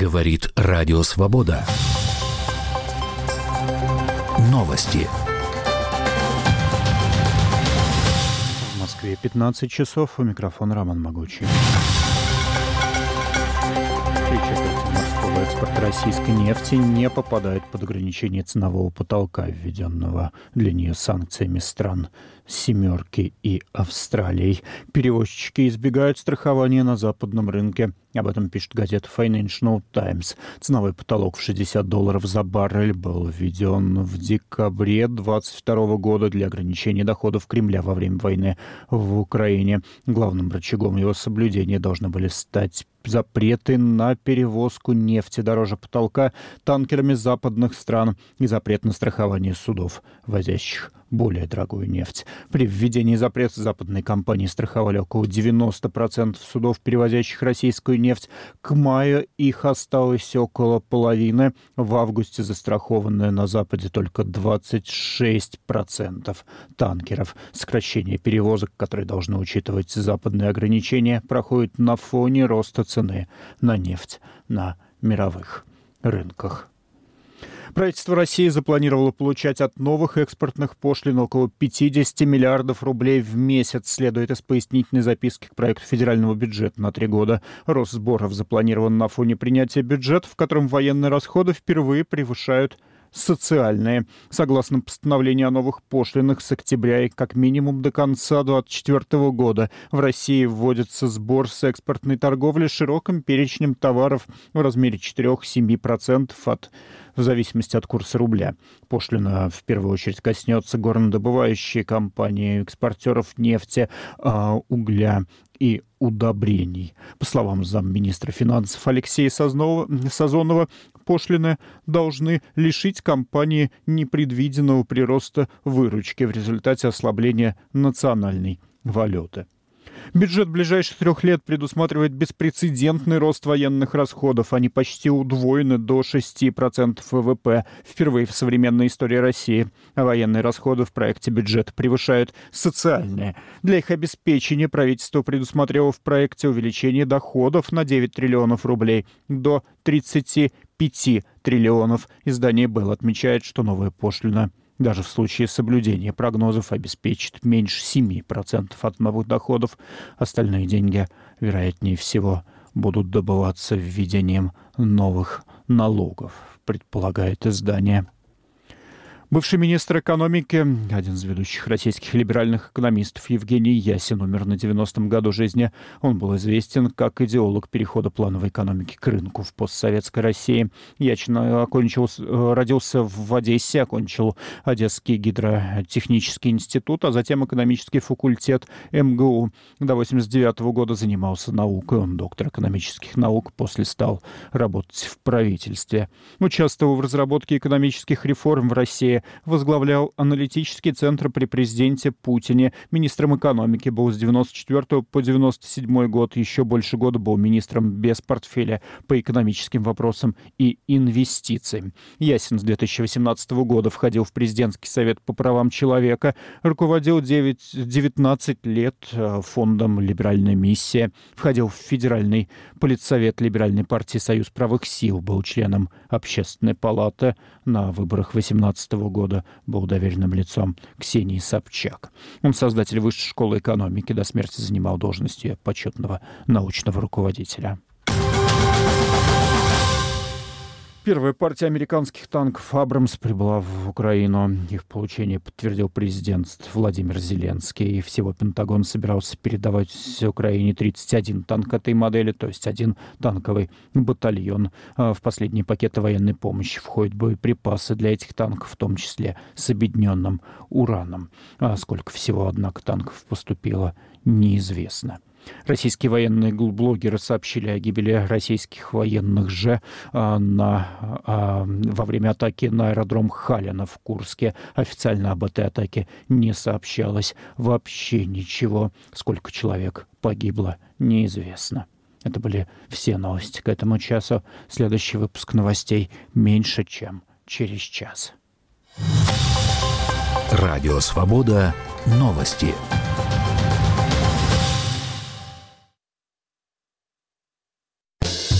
Говорит Радио Свобода. Новости. В Москве 15 часов. У микрофона Роман Могучий. Морского экспорта российской нефти не попадает под ограничение ценового потолка, введенного для нее санкциями стран «семерки» и Австралией. Перевозчики избегают страхования на западном рынке. Об этом пишет газета Financial Times. Ценовой потолок в $60 за баррель был введен в декабре 2022 года для ограничения доходов Кремля во время войны в Украине. Главным рычагом его соблюдения должны были стать запреты на перевозку нефти дороже потолка танкерами западных стран и запрет на страхование судов, возящих более дорогую нефть. При введении запрета западные компании страховали около 90% судов, перевозящих российскую нефть. К маю их осталось около половины. В августе застрахованное на Западе только 26% танкеров. Сокращение перевозок, которые должны учитывать западные ограничения, проходит на фоне роста цены на нефть на мировых рынках. Правительство России запланировало получать от новых экспортных пошлин около 50 миллиардов рублей в месяц, следует из пояснительной записки к проекту федерального бюджета на 3 года. Рост сборов запланирован на фоне принятия бюджета, в котором военные расходы впервые превышают социальные. Согласно постановлению о новых пошлинах, с октября и как минимум до конца 2024 года в России вводится сбор с экспортной торговли широким перечнем товаров в размере 4-7% в зависимости от курса рубля. Пошлина в первую очередь коснется горнодобывающие компании, экспортеров нефти, угля и удобрений. По словам замминистра финансов Алексея Сазонова, пошлины должны лишить компании непредвиденного прироста выручки в результате ослабления национальной валюты. Бюджет ближайших 3 лет предусматривает беспрецедентный рост военных расходов. Они почти удвоены до 6% ВВП. Впервые в современной истории России военные расходы в проекте бюджета превышают социальные. Для их обеспечения правительство предусмотрело в проекте увеличение доходов на 9 триллионов рублей до 35 триллионов. Издание «Белл» отмечает, что новая пошлина даже в случае соблюдения прогнозов обеспечит меньше 7% от новых доходов. Остальные деньги, вероятнее всего, будут добываться введением новых налогов, предполагает издание. Бывший министр экономики, один из ведущих российских либеральных экономистов Евгений Ясин умер на 90-м году жизни. Он был известен как идеолог перехода плановой экономики к рынку в постсоветской России. Ясин родился в Одессе, окончил Одесский гидротехнический институт, а затем экономический факультет МГУ. До 1989 года занимался наукой. Он доктор экономических наук, после стал работать в правительстве. Участвовал в разработке экономических реформ в России, возглавлял аналитический центр при президенте Путине. Министром экономики был с 1994 по 1997 год. Еще больше года был министром без портфеля по экономическим вопросам и инвестициям. Ясин с 2018 года входил в президентский совет по правам человека, руководил 19 лет фондом «Либеральная миссия», входил в Федеральный политсовет Либеральной партии «Союз правых сил», был членом Общественной палаты. На выборах 2018 года был доверенным лицом Ксении Собчак. Он создатель Высшей школы экономики, до смерти занимал должность ее почетного научного руководителя. Первая партия американских танков «Абрамс» прибыла в Украину. Их получение подтвердил президент Владимир Зеленский. Всего Пентагон собирался передавать Украине 31 танк этой модели, то есть 1 танковый батальон. В последние пакеты военной помощи входят боеприпасы для этих танков, в том числе с объединенным ураном. А сколько всего, однако, танков поступило, неизвестно. Российские военные блогеры сообщили о гибели российских военных во время атаки на аэродром Халина в Курске. Официально об этой атаке не сообщалось вообще ничего. Сколько человек погибло, неизвестно. Это были все новости к этому часу. Следующий выпуск новостей меньше, чем через час. Радио «Свобода». Новости.